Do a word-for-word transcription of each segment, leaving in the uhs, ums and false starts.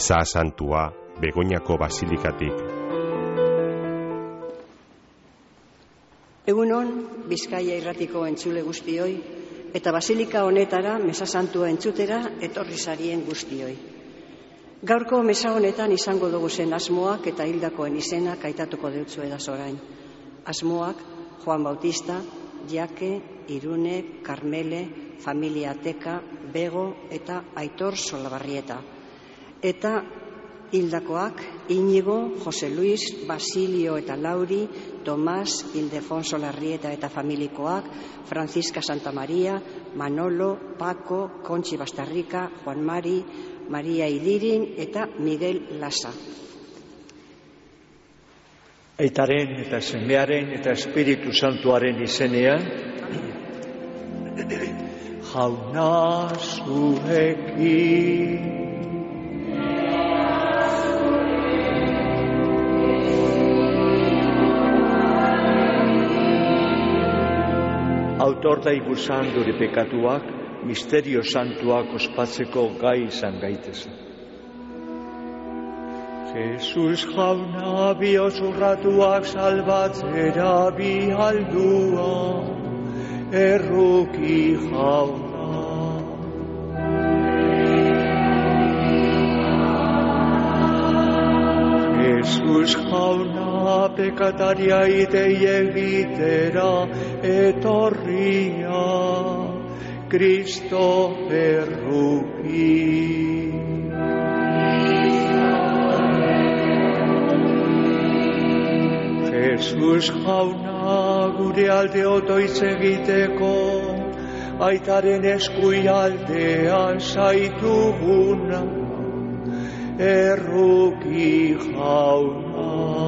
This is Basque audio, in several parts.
Meza Santua Begoñako Basilikatik. Egunon, Bizkaia irratiko entzule guztioi, eta Basilika honetara Meza Santua entzutera etorri zarien guztioi. Gaurko meza honetan izango dugu zen asmoak eta hildakoen izenak aitatuko deutzu edaz orain. Asmoak Juan Bautista, Jake, Irune, Karmele, Familia Teka, Bego eta Aitor Solabarrieta. Eta hildakoak Inigo, Jose Luis, Basilio eta Lauri, Tomas, Ildefonso Larrieta eta familikoak, Francisca Santamaria, Manolo, Paco, Kontxi Bastarrika, Juan Mari, Maria Idirin eta Miguel Lasa. Aitaren eta semearen eta Espiritu Santuaren izenean, jauna zuekin. Autor da iguzan dure pekatuak, misterio santuak ospatzeko gai izan gaitezen. Jesus jauna bihotz urratuak salbatzera bihaldua, erruki jauna. Jesus jauna pekataria idei egitera etorria, Kristo erruki. Jesus jauna gure alde otoitz egiteko, aitaren eskui aldean zaituguna, erruki jauna.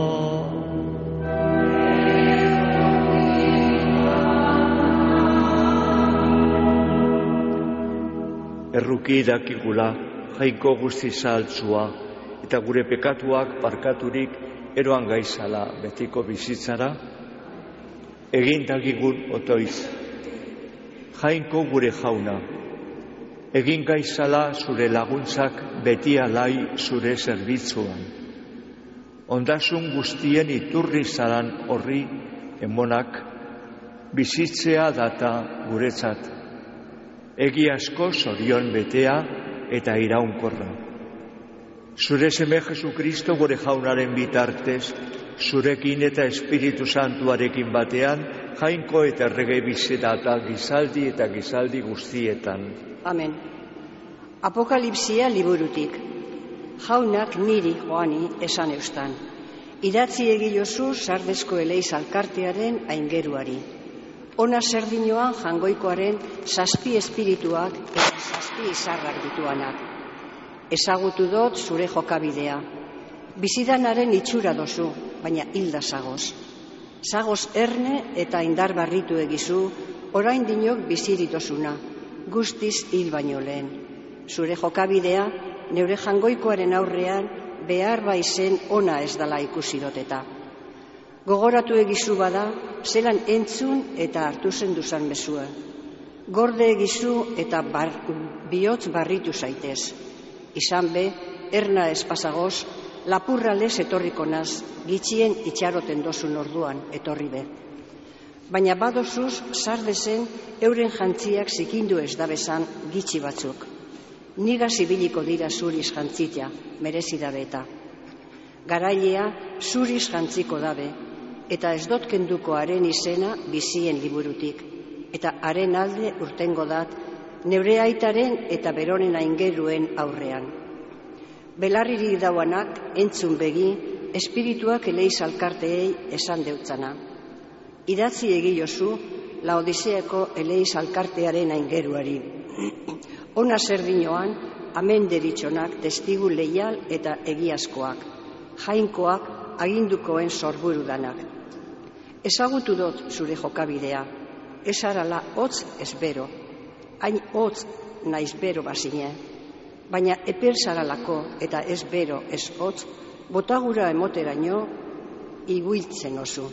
Erruki dakigula, jainko guzti zahaltzua, eta gure pekatuak barkaturik eroan gaizala betiko bizitzara, egin dagigun otoiz. Jainko gure jauna, egin gaizala zure laguntzak beti alai zure zerbitzuan. Ondasun guztien iturri zaran horri emonak, bizitzea data guretzat. Egi asko zorion betea eta iraunkorra. Zure seme Jesukristo gure jaunaren bitartez, zurekin eta Espiritu Santuarekin batean, jainko eta errege bizitata gizaldi eta gizaldi guztietan. Amen. Apokalipsia liburutik. Jaunak niri joani esan eustan. Idatzi egiozu Sardesko Eleiz alkartearen aingeruari. Ona zerdinoan jangoikoaren zazpi espirituak eta zazpi izarrak dituanak. Ezagutu dut zure jokabidea. Bizidanaren itxura dozu, baina hilda zagoz. Zagoz erne eta indar barritu egizu, orain dinok biziritosuna, guztiz hil baino lehen. Zure jokabidea, neure jangoikoaren aurrean, behar baizen ona ez dala ikusi doteta. Gogoratu egizu bada, zelan entzun eta hartu zen duzan mezua. Gorde egizu eta bar, bihotz barritu zaitez. Izan be, erna espazagoz, lapurra lez etorriko naz, gitxien itxaroten dozun orduan etorri be. Baina badozuz, Sardezen euren jantziak zikindu ez dabezan gitxi batzuk. Niga zibiliko dira zuriz jantzita, merezi dabe eta. Garailea zuriz jantziko dabe, eta ez dot kenduko haren izena bizien liburutik, eta haren alde urtengo dat, neure aitaren eta beronen aingeruen aurrean. Belarririk dauanak entzun begi, espirituak Eleiz alkarteei esan deutzana. Idatzi egiozu Laodiseako Eleiz alkartearen aingeruari. Ona zerdinoan, amen deritzonak testigu leial eta egiazkoak, jainkoak agindukoen sorburu danak. Ezagutu dut zure jokabidea, ez arala hotz ez bero, hain hotz naiz bero bazine, baina eper zaralako eta ez bero ez hotz, botagura emoteraino iguiltzen oso.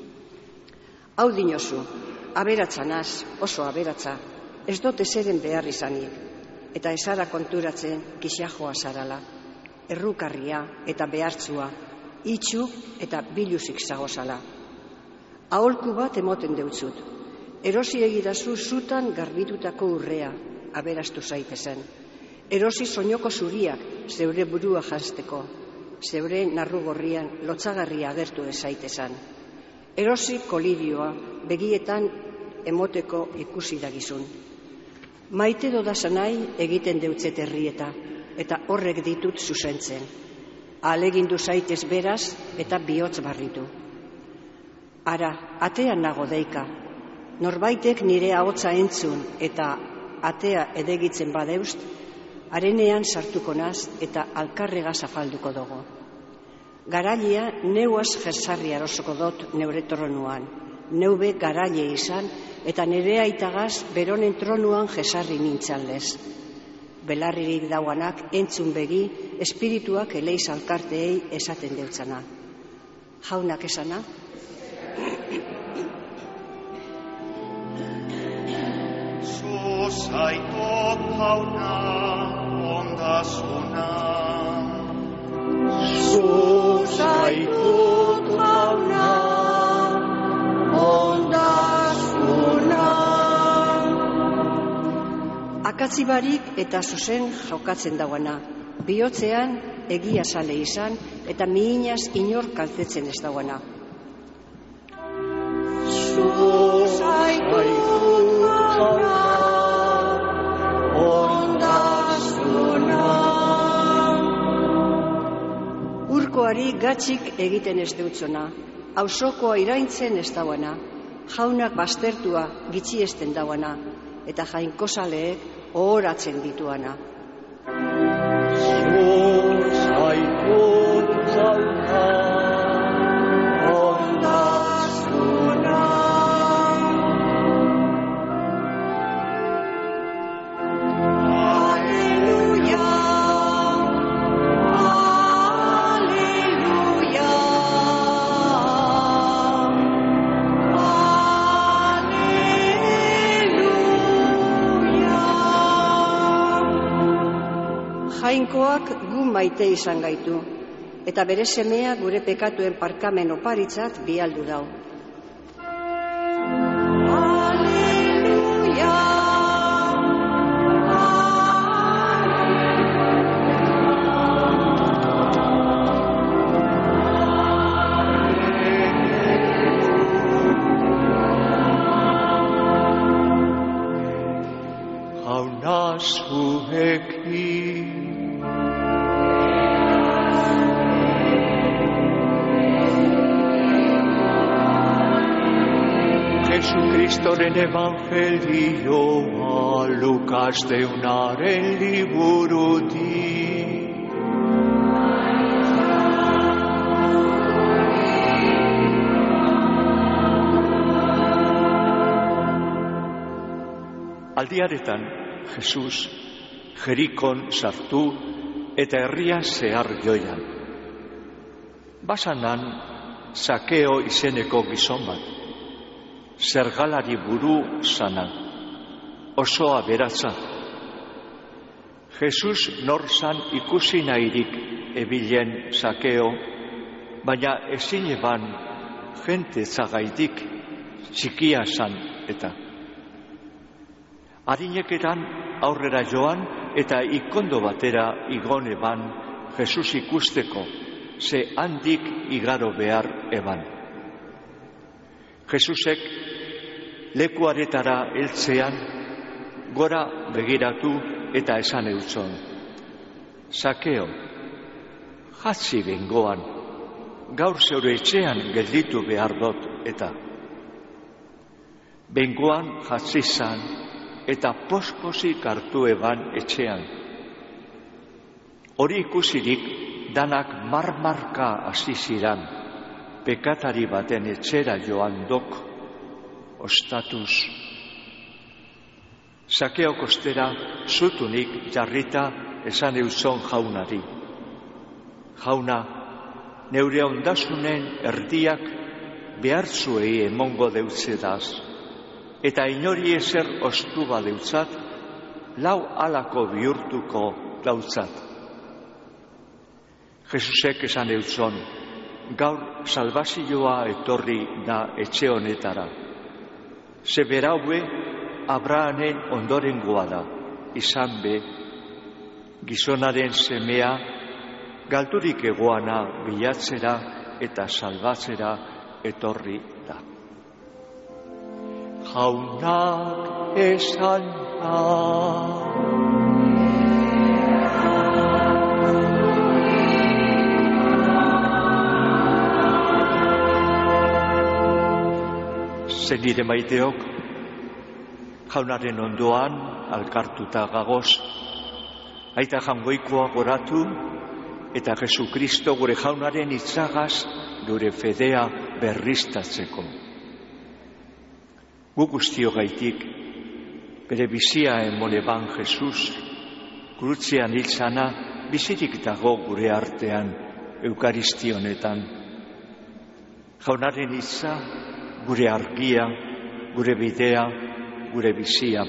Hau dinozu, aberatzanaz, oso aberatza, ez dut ezeren behar izanik, eta ezara konturatzen kixajoa zarala. errukarria eta behartzua, itxu eta biluzik zagozala. Aholku bat emoten deutzut, erosi egidazu zutan garbitutako urrea, aberastu zaitezen. Erosi soinoko zuriak zeure burua janzteko, zeure narru gorrian lotzagarria agertu ezaitezan. Erosi kolirioa begietan emoteko ikusi dagizun. Maite dodasanai egiten deutzet herrieta, eta horrek ditut zuzentzen. Ahalegindu zaitez beraz eta bihotz barritu. Ara, atean nago deika. Norbaitek nire ahotsa entzun eta atea edegitzen badeust, arenean sartuko naz eta alkarrega zafalduko dugu. Garailea neuaz jesarri arosoko dot neure tronuan, neube garaile izan eta nire aitagaz beronen tronuan jesarri nintzan lez. Belarririk dauanak entzun begi, espirituak eleiz alkarteei esaten deutzana. Jaunak esana? Zuzaitot jauna, ondasuna. Zuzaitot jauna, ondasuna. Akatzibarik eta zuzen jokatzen dauana, bihotzean egia sale izan eta mihinaz inor kaltetzen ez dauana. Zuzaitot jauna, ondasuna. Urkoari gatzik egiten ez deutzona, auzokoa iraintzen ez dauana, jaunak baztertua gitxiesten dauana, eta jainkosaleek ohoratzen dituana. Zuzaitot jauna, ondasuna. Aleluia, aleluia, aleluia. Jainkoak gu maite izan gaitu, eta bere semea gure pekatuen parkamen oparitzat bialdu dau. Aleluia, jauna zuekin. Jesukristoren evangelioa Lukas deunaren liburutik. Aldiaretan, Jesus Jerikon sartu eta herria zehar joian. Basanan, Sakeo izeneko gizon bat, zergalari buru zana, oso aberatsa. Jesus nor zan ikusi nahirik ebilen Sakeo, baina ezin eban jente zagaitik txikia zan eta. Arinekeran aurrera joan eta ikondo batera igon eban Jesus ikusteko, ze handik igaro behar eban. Jesusek lekuaretara heltzean gora begiratu eta esan eutzon. Sakeo, jatzi bengoan, gaur zeure etxean gelditu behar dut eta. Bengoan jatzi zan eta pospozik hartu eban etxean. Hori ikusirik danak marmarka hasi ziran, pekatari baten etxera joan dok, ostatuz. Sakeo kostera zutunik jarrita esan euzon jaunari. Jauna, neure ondasunen erdiak behartzuei emongo deutzedaz, eta inori ezer ostu badeutzat, lau alako bihurtuko dautzat. Jesusek esan eutzon, gaur salbazioa etorri da etxe honetara. Ze beraue Abrahamen ondorengoa da, izan be, gizonaren semea galdurik egoana bilatzera eta salbatzera etorri da. Jaunak esan da. Zenire maiteok, jaunaren ondoan alkartuta gagoz, aita jangoikoa goratu eta Jesukristo gure jaunaren itzagaz gure fedea berriztatzeko. Gu guztio gaitik, bere bizia emon eban Jesus, krutzean hiltzana bizirik dago gure artean eukaristionetan. Jaunaren itza, gure argia, gure bidea, gure bizia.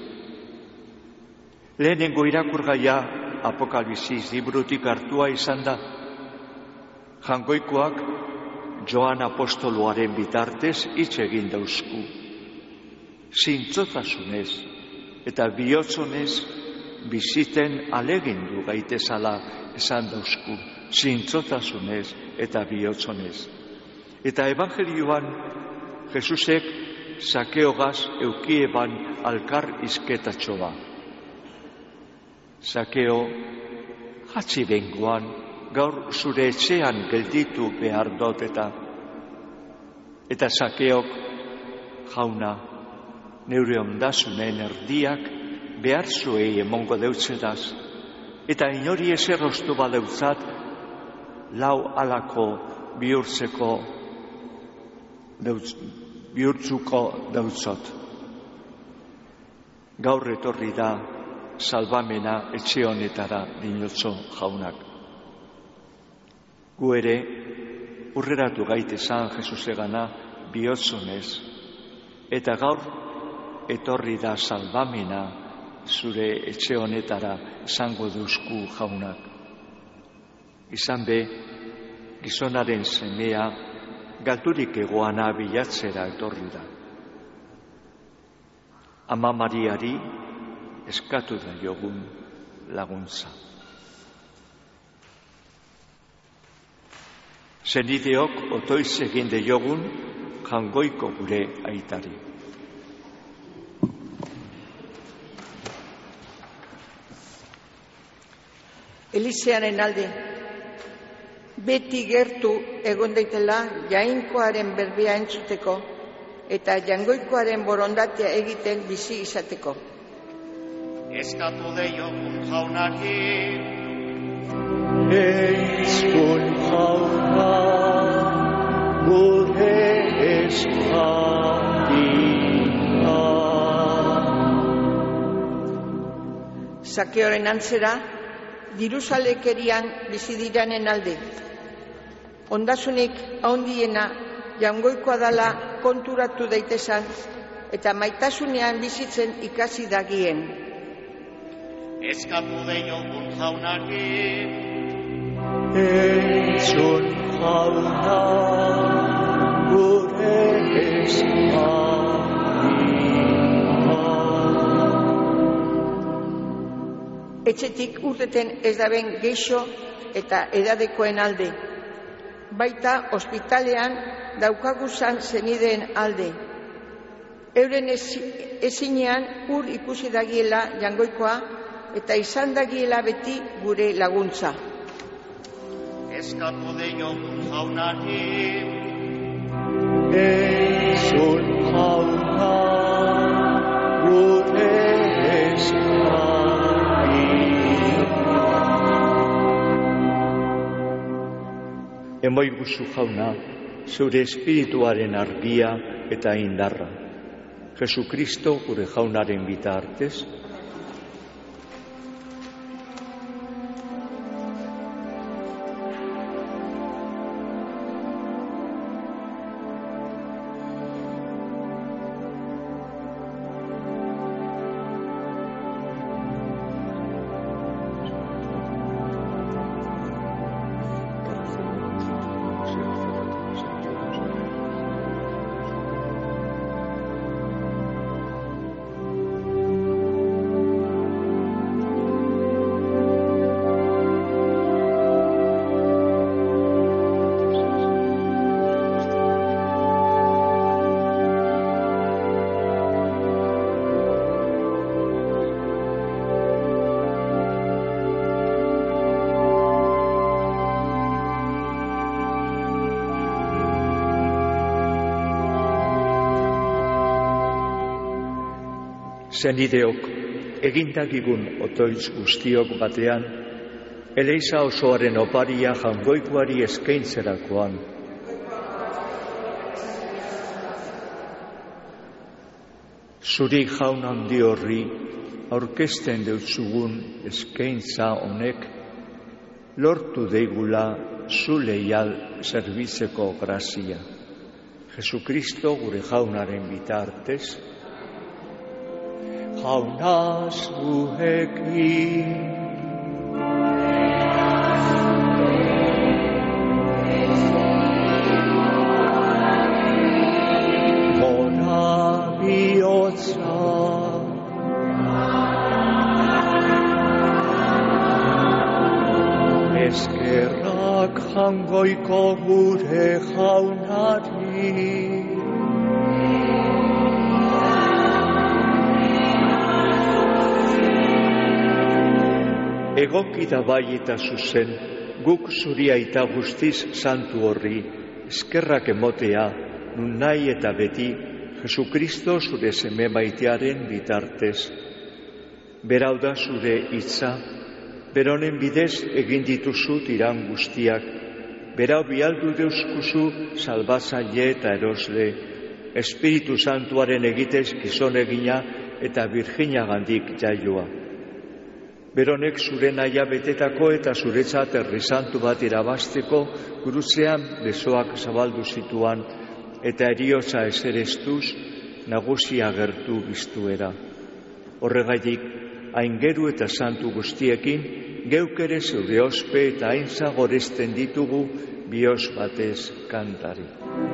Lehenengo irakurgaia Apokalipsis librutik hartua izan da. Jangoikoak Joan apostoloaren bitartez hitz egin dauzku. Zintzotasunez eta bihotzonez biziten alegindu gaitezala esan dauzku. Zintzotasunez eta bihotzonez. Eta evangelioan Jesusek Zakeogaz eukieban alkar izketatxoa. Zakeo, hatzi bengoan, gaur zure etxean gelditu behar dut eta. Eta Zakeok, jauna, neure ondasunen erdiak behar zuei emongo deutzeraz, eta inori ezer ostu badeutzat, lau alako bihurtzeko Deutz, bihurtzuko dautzot. Gaur etorri da salbamena etxe honetara dinotzo jaunak. Gu ere urreratu gaitezan Jesusegana bihotzonez, eta gaur etorri da salbamena zure etxe honetara esango duzku jaunak. Izan be, gizonaren semea galdurik egoana bilatzera etorri da. Ama Mariari eskatu da jogun laguntza. Zenideok otoiz egin de jogun jangoiko gure aitari. Elisearen alde, beti gertu egon daitela jainkoaren berbea entzuteko eta jangoikoaren borondatea egiten bizi izateko. Eskatu deiogun jaunari, Entzun jauna gure eskaria. Zakeoren antzera, diruzalekerian bizi diranen alde. Ondasunik handiena jangoikoa dala konturatu daitezan eta maitasunean bizitzen ikasi dagien. eskatu deiogun jaunari, Entzun jauna gure eskaria. Etxetik urteten ez daben geixo eta edadekoen alde. Baita ospitalean daukaguzan zenideen alde. Euren ezinean ur ikusi dagiela jangoikoa eta izan dagiela beti gure laguntza. eskatu deiogun jaunari, Entzun jauna gure eskaria. Emoi guzu jauna, zure espirituaren argia eta indarra. Jesukristo gure jaunaren bitartez, Zenideok, egindakigun otoitz guztiok batean, Eleiza osoaren oparia jangoikoari eskaintzerakoan. Zuri jaun handi horri aurkezten deutzugun eskaintza honek, lortu deigula zu leial zerbitzeko grazia. Jesukristo gure jaunaren bitartez, jaunaz gurekin. Gora bihotza, eskerrak jangoiko gure jaunari. Egoki da bai eta zuzen, guk zuri aita guztiz santu horri, eskerrak emotea, nun nahi eta beti, Jesukristo zure seme maitearen bitartez. Berau da zure hitza, beronen bidez egin dituzu tiran guztiak, berau bialdu deuskuzu salbatzaile eta erosle, Espiritu Santuaren egitez gizon egina eta Virginagandik jaioa. Beronek zure nahia betetako eta zuretzat herri santu bat irabazteko guruzean besoak zabaldu zituan eta eriotza eserestuz nagusia gertu biztuera. Horregaitik, aingeru eta santu guztiekin, geuk ere zeure ospe eta aintza goresten ditugu bihotz batez kantari.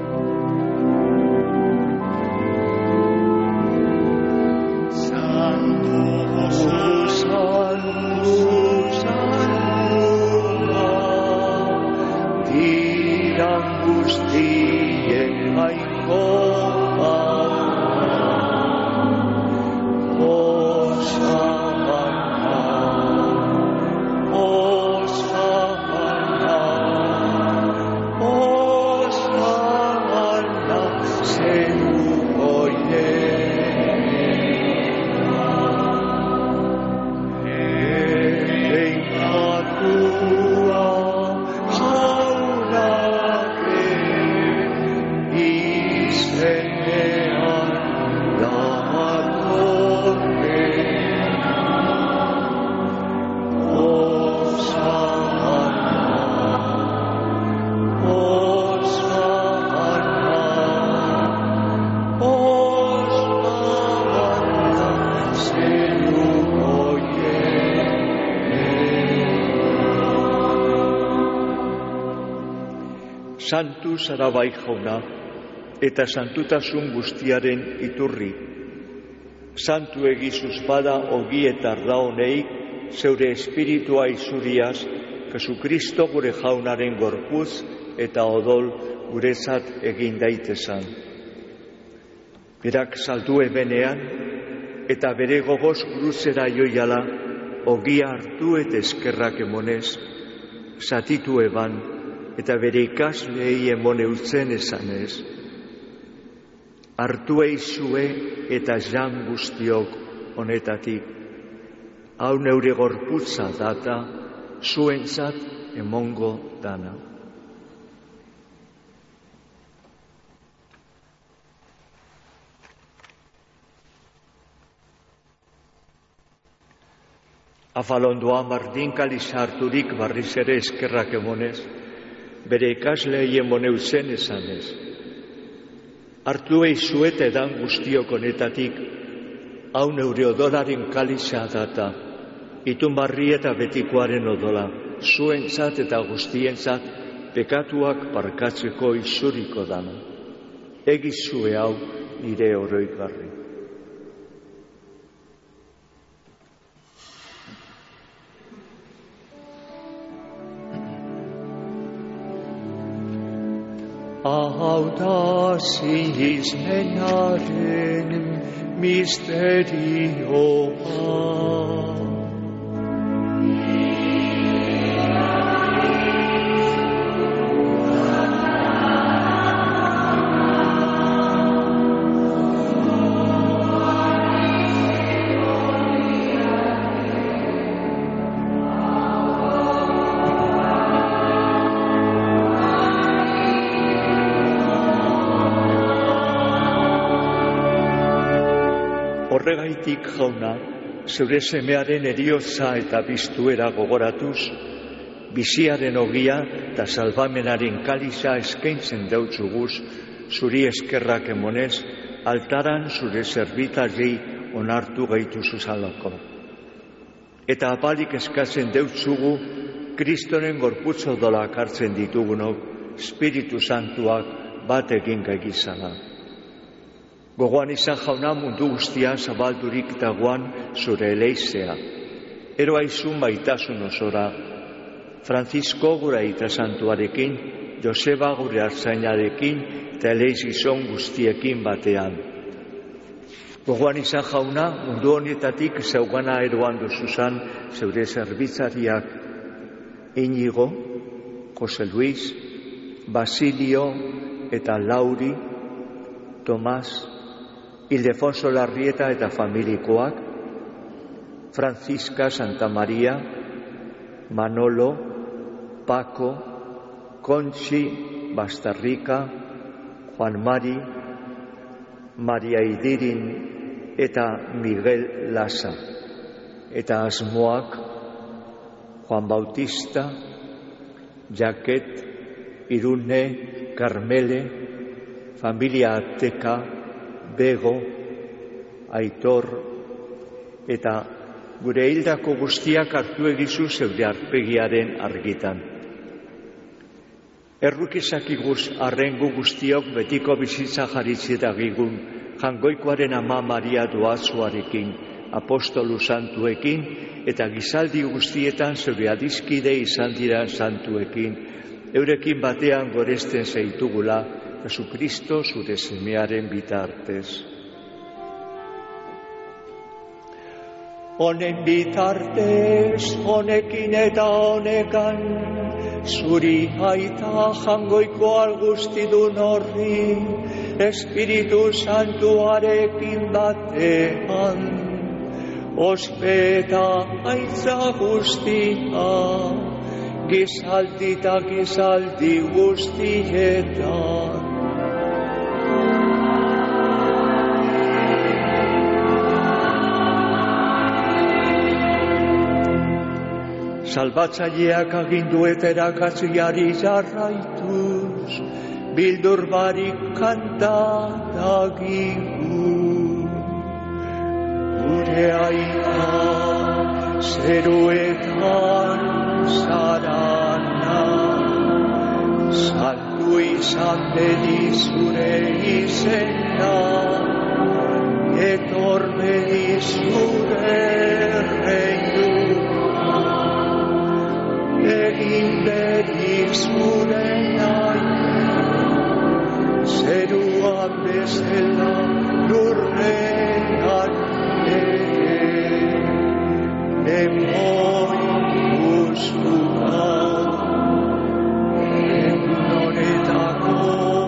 Santu zara bai jauna, eta santutasun guztiaren iturri. Santu egizuz bada ogi eta arda honei, zeure espiritua izuriaz, Jesukristo gure jaunaren gorputz eta odol guretzat egin daitezan. Berak saldu ebenean, eta bere gogoz guruzera joiala, ogia hartu eta eskerrak emonez, zatitu eban, eta bere ikaslei emone utzen esanez. Hartu eizue eta jan guztiok honetatik, hau neure gorputza data, zuentzat emongo dana. Afalondoa mardinkali sarturik barriz ere eskerrak emonez, bere ikaslei emone utzen esanez. Hartu eizuet edan guztiok honetatik, hau neure odolaren kaliza data, itun barri eta betikoaren odola, zuentzat eta guztientzat pekatuak parkatzeko izuriko dana. Egizue hau nire oroigarri. Hau da zizmenaren misterioa. Horregaitik, Jauna, zeure semearen heriotza eta biztuera gogoratuz, biziaren ogia eta salbamenaren kaliza eskaintzen deutzuguz, zuri eskerrak emonez, altaran zure zerbitari onartu gaituzu zalako. Eta apalik eskatzen deutzugu, Kristoren gorputz odolak hartzen ditugunok, Espiritu Santuak bat egin gaigizana. Gogoan izan, Jauna, mundu guztia zabaldurik dagoan zure eleizea. Ero aizun baitasun osora, Francisco gure aita santuarekin, Joseba gure artzainarekin eta eleiz gizon guztiekin batean. Gogoan izan, Jauna, mundu honetatik zeugana eroan duzuzan zeure zerbitzariak Inigo, Jose Luis, Basilio eta Lauri, Tomás, Ildefonso Larrieta eta familikoak, Francisca Santa Maria, Manolo, Paco, Conchi, Bastarrika, Juan Mari, Maria Idirin eta Miguel Lasa, eta asmoak Juan Bautista, Jaquet, Irune, Carmele, familia Ateka, Bego, Aitor, eta gure hildako guztiak hartu egizu zeure arpegiaren argitan. Errukizakiguz arrengu guztiok betiko bizitza jaritzetagigun, jangoikoaren ama Maria doazuarekin, apostolu santuekin, eta gizaldi guztietan zeure adizkide izan dira santuekin, eurekin batean goresten zeitugula, Jesukristo zure semearen bitartez. Honen bitartez, honekin eta honekan, zuri aita jangoiko algustidun horri, Espiritu Santuarekin batean, ospeta aitza guztia, gizaldi eta gizaldi guztietan. Salbatzaileak aginduetera katziari jarraituz, bildur barik kanta dagigu. Gure aita zeruetan zarana, saldu izan bedi zure izena, etor bedi zure reinu. Egin bedi zure nahi, zeruan bezala lurrean ere, emoi guztua, egun honetako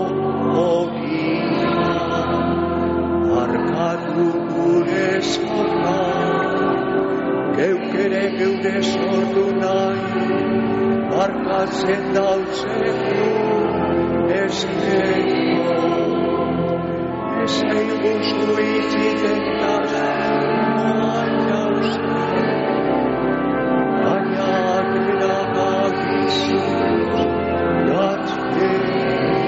ogia, arkatu gure zorrak, geuk ere geure sortu nahi, markatzen dautzeko eskeko, ezei guztu itziten dazen jauzen, baina atera gagizuz datzten.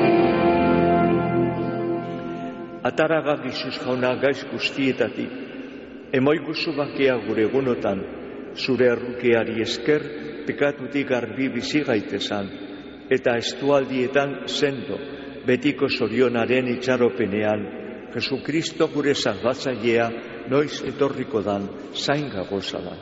Atara gagizuz, Jauna, gaiz guztietatik, emoi guzu bakea gure egunotan, zure errukeari esker, pekatutik garbi bizi gaitezan, eta estualdietan sendo, betiko zorionaren itxaropenean, Jesukristo gure salbatzailea noiz etorriko dan, zain gagozala.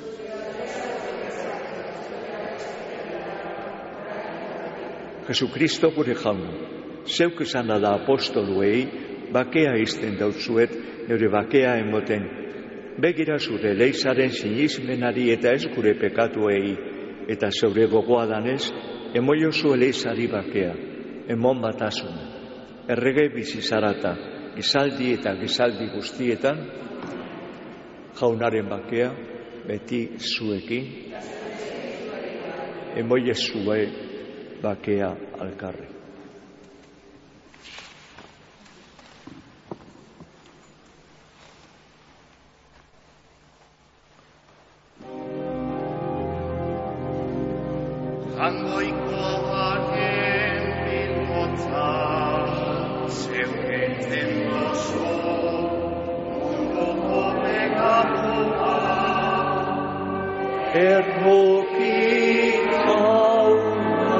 Jesukristo gure jaun, zeuk esan da apostoluei, bakea izten dautzuet, neure bakea emoten, begira zure leizaren sinismenari eta ez gure pekatuei, eta zeure gogoa danez, emoiozu eleizari bakea, emon batasuna, errege bizizarata, gizaldi eta gizaldi guztietan, jaunaren bakea, beti zuekin, emoiezue bakea alkarri. Erroki jauna.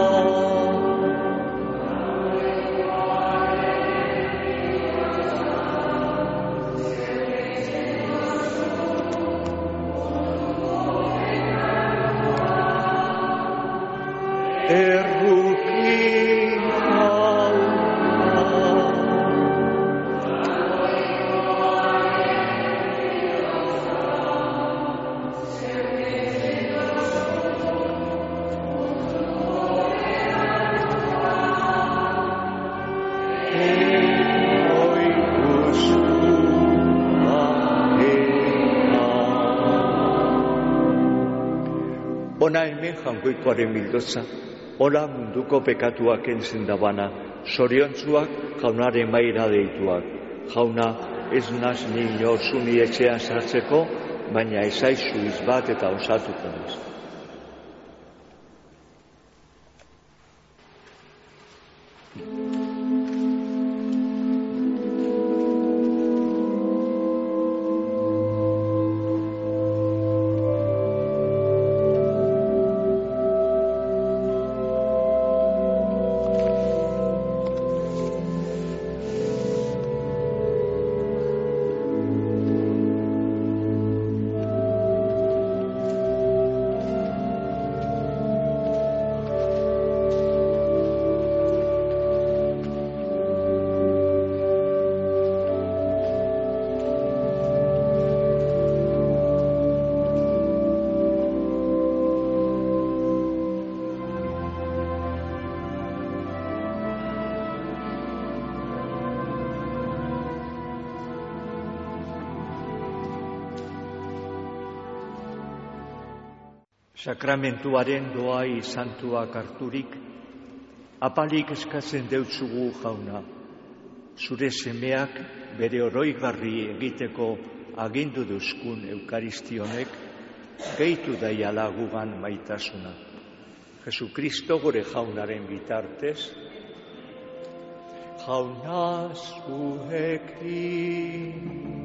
Erroki Ona hemen jangoikoaren bildotza, hola munduko pekatuak entzen dabana, zoriontzuak jaunaren maira deituak. Jauna, ez naz nino zuni etxean sartzeko, baina ezaizu izbat eta osatuko naz. Sakramentuaren doai santuak harturik, apalik eskatzen deutzugu jauna. Zure semeak bere oroigarri egiteko agindu duzkun eukaristionek, gehitu daiala gugan maitasuna. Jesukristo gure jaunaren bitartez, jauna zuekin.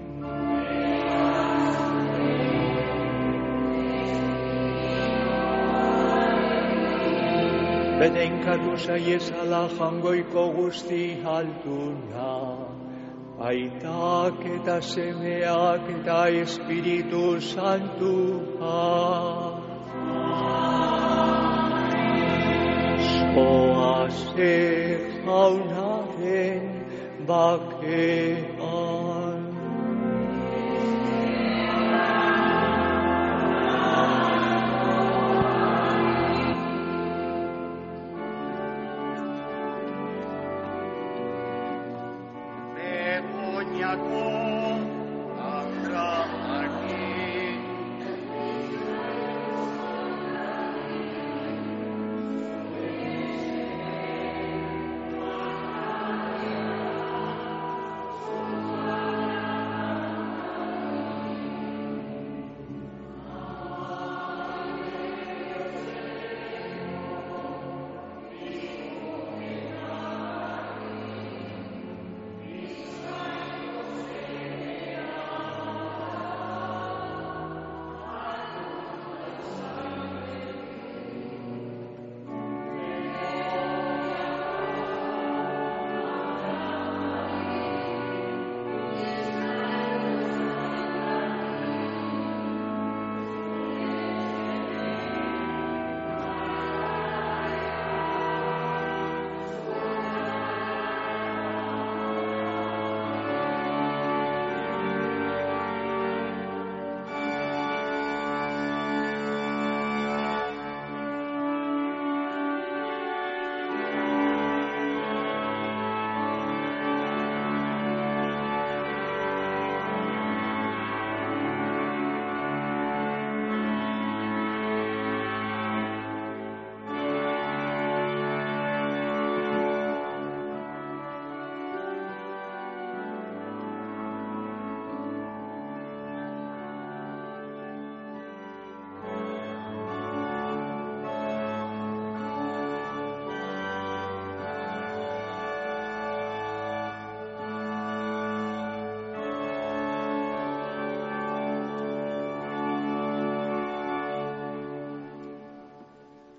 Benenkatu zaiezala jangoiko guzti alduna, aitak eta semeak eta Espiritu Santua. Zoaze jaunaren bakean. Begoñako